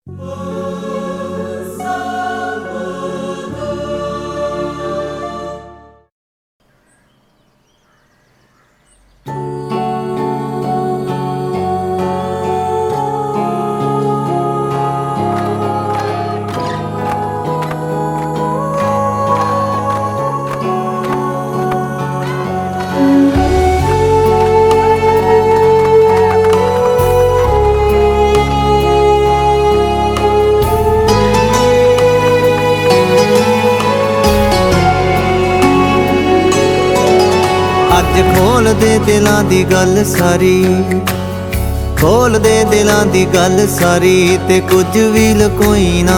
ਅੱਜ ਖੋਲ ਦੇ ਦਿਲਾਂ ਦੀ ਗੱਲ ਸਾਰੀ, ਖੋਲ ਦੇ ਦਿਲਾਂ ਦੀ ਗੱਲ ਸਾਰੀ, ਤੇ ਕੁਝ ਵੀ ਲੁਕੋਈ ਨਾ।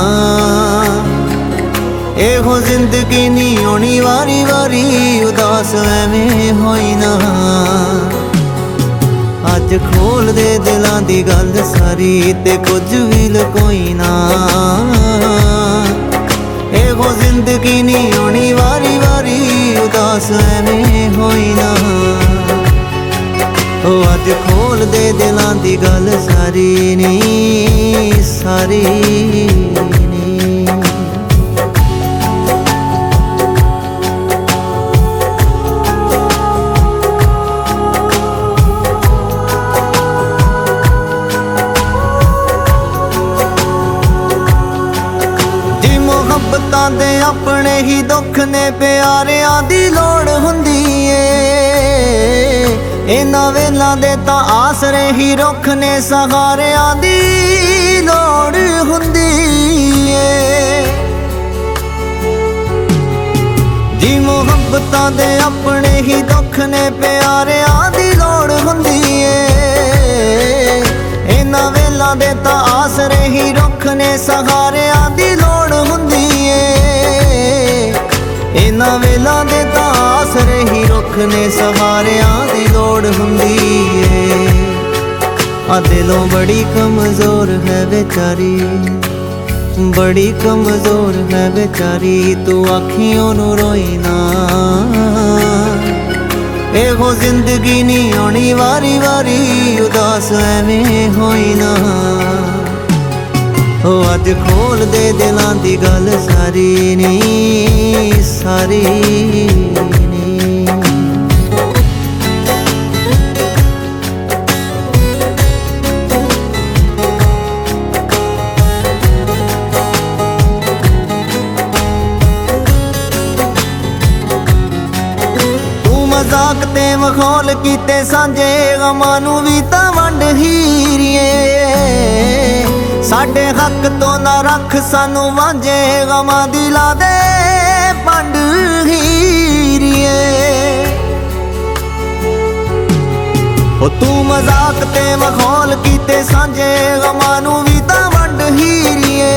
ਇਹੋ ਜ਼ਿੰਦਗੀ ਨਹੀਂ ਆਉਣੀ ਵਾਰੀ ਵਾਰੀ, ਉਦਾਸ ਐਵੇਂ ਹੋਈ ਨਾ। ਅੱਜ ਖੋਲ ਦੇ ਦਿਲਾਂ ਦੀ ਗੱਲ ਸਾਰੀ, ਤੇ ਕੁਝ ਵੀ ਲੁਕੋਈ ਨਾ। ਇਹੋ ਜ਼ਿੰਦਗੀ ਨਹੀਂ ਆਉਣੀ ਵਾਰੀ ਵਾਰੀ, ਉਦਾਸ ਐਵੇਂ ਹੋਈ ਨਾ। ਉਹ ਅੱਜ ਖੋਲ ਦੇ ਦਿਲਾਂ ਦੀ ਗੱਲ ਸਾਰੀ ਨੀ, ਸਾਰੀ ਨੀ। ਜੀ ਮੁਹੱਬਤਾਂ ਦੇ ਆਪਣੇ ਹੀ ਦੁੱਖ ਨੇ, ਪਿਆਰਿਆਂ ਦੀ ਲੋੜ ਹੁੰਦੀ ਏ। ਇਹਨਾਂ ਵੇਲਾਂ ਦੇ ਤਾਂ ਆਸਰੇ ਹੀ ਰੁੱਖ ਨੇ, ਸਹਾਰਿਆਂ ਦੀ ਲੋੜ ਹੁੰਦੀ ਏ। ਜੀ ਮੁਹੱਬਤਾਂ ਦੇ ਆਪਣੇ ਹੀ ਦੁੱਖ ਨੇ, ਪਿਆਰਿਆਂ ਦੀ ਲੋੜ ਹੁੰਦੀ ਏ। ਇਹਨਾਂ ਵੇਲਾਂ ਦੇ ਤਾਂ ਆਸਰੇ ਹੀ ਰੁੱਖ ਨੇ, ਸਹਾਰਿਆਂ ਦੀ ਲੋੜ ਹੁੰਦੀ ਏ। ਇਹਨਾਂ ਵੇਲਾਂ ਦੇ ਤਾਂ ਆਸਰੇ ਹੀ ਰੁੱਖ ਨੇ, ਸਹਾਰਿਆਂ ਦੀ ਲੋੜ ਹੁੰਦੀ ਏ। ਆ ਦਿਲੋਂ ਬੜੀ ਕਮਜ਼ੋਰ ਹੈ ਵਿਚਾਰੀ, ਬੜੀ ਕਮਜ਼ੋਰ ਹੈ ਵਿਚਾਰੀ, ਤੂੰ ਅੱਖੀਆਂ ਨੂੰ ਰੋਈ ਨਾ। ਇਹੋ ਜ਼ਿੰਦਗੀ ਨਹੀਂ ਆਉਣੀ ਵਾਰੀ ਵਾਰੀ, ਉਦਾਸ ਐਵੇਂ ਹੋਈ ਨਾ। ਉਹ ਅੱਜ ਖੋਲ ਦੇ ਦਿਲਾਂ ਦੀ ਗੱਲ ਸਾਰੀ ਨੀ, ਸਾਰੀ ਨੀ। ਤੂੰ ਮਜ਼ਾਕ ਤੇ ਮਖੌਲ ਕੀਤੇ ਸਾਂਝੇ, ਗਮਾਂ ਨੂੰ ਵੀ ਤਾਂ ਵੰਡ ਹੀਰੀਏ। ਸਾਡੇ ਹੱਕ ਤੋਂ ਨਾ ਰੱਖ ਸਾਨੂੰ ਵਾਂਝੇ, ਗਮਾਂ ਦੀ ਲਾ ਦੇ ਪੰਡ ਹੀਰੀਏ। ਉਹ ਤੂੰ ਮਜ਼ਾਕ ਤੇ ਮਖੌਲ ਕੀਤੇ ਸਾਂਝੇ, ਗਮਾਂ ਨੂੰ ਵੀ ਤਾਂ ਵੰਡ ਹੀਰੀਏ।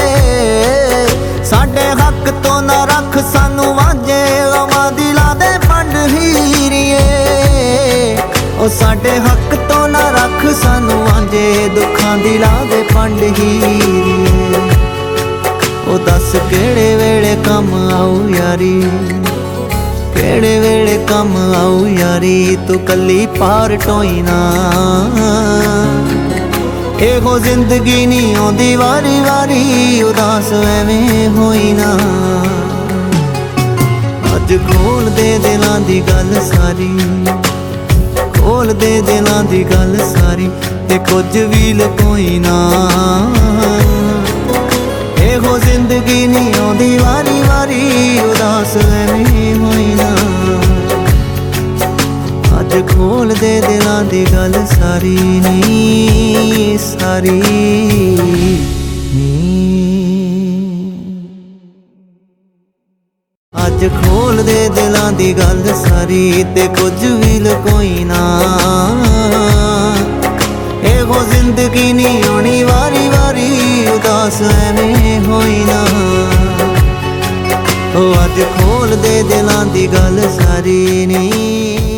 ਸਾਡੇ ਹੱਕ ਤੋਂ ਨਾ ਰੱਖ ਸਾਨੂੰ ਵਾਂਝੇ, ਗਮਾਂ ਦੀ ਲਾ ਦੇ ਪੰਡ ਹੀਰੀਏ। ਉਹ ਸਾਡੇ ਹੱਕ ਤੋਂ ਨਾ ਰੱਖ ਸਾਨੂੰ ਵਾਂਝੇ, ਦੁੱਖਾਂ ਦੀ ਲਾ ਦੇ ਪੰਡ ਹੀਰੀਏ। ਉਹ ਦੱਸ ਕਿਹੜੇ ਵੇਲੇ ਕੰਮ ਆਊ ਯਾਰੀ, ਕਿਹੜੇ ਵੇਲੇ ਕੰਮ ਆਊ ਯਾਰੀ, ਤੂੰ ਕੱਲੀ ਪਾਰ ਟੋਈ ਨਾ। ਇਹੋ ਜ਼ਿੰਦਗੀ ਨਹੀਂ ਆਉਂਦੀ ਵਾਰੀ ਵਾਰੀ, ਉਦਾਸ ਐਵੇਂ ਹੋਈ ਨਾ। ਅੱਜ ਖੋਲ ਦੇ ਦਿਲਾਂ ਦੀ ਗੱਲ ਸਾਰੀ, ਖੋਲ ਦੇ ਦਿਲਾਂ ਦੀ ਗੱਲ ਸਾਰੀ, ਤੇ ਕੁਝ ਵੀ ਲੁਕੋਈ ਨਾ। ਇਹੋ ਜ਼ਿੰਦਗੀ ਨਹੀਂ ਆਉਂਦੀ ਵਾਰੀ ਵਾਰੀ, ਉਦਾਸ ਐਵੇਂ ਹੋਈ ਨਾ। ਅੱਜ ਖੋਲ ਦੇ ਦਿਲਾਂ ਦੀ ਗੱਲ ਸਾਰੀ ਨੀ, ਸਾਰੀ ਨੀ। ਅੱਜ ਖੋਲ ਦੇ ਦਿਲਾਂ ਦੀ ਗੱਲ ਸਾਰੀ, ਤੇ ਕੁਝ ਵੀ ਲੁਕੋਈ ਨਾ। ਇਹੋ ਜ਼ਿੰਦਗੀ ਨਹੀਂ ਆਉਣੀ ਵਾਰੀ ਵਾਰੀ, ਉਦਾਸ ਐਵੇਂ ਹੋਈ ਨਾ। ਉਹ ਅੱਜ ਖੋਲ ਦੇ ਦਿਲਾਂ ਦੀ ਗੱਲ ਸਾਰੀ ਨੀ।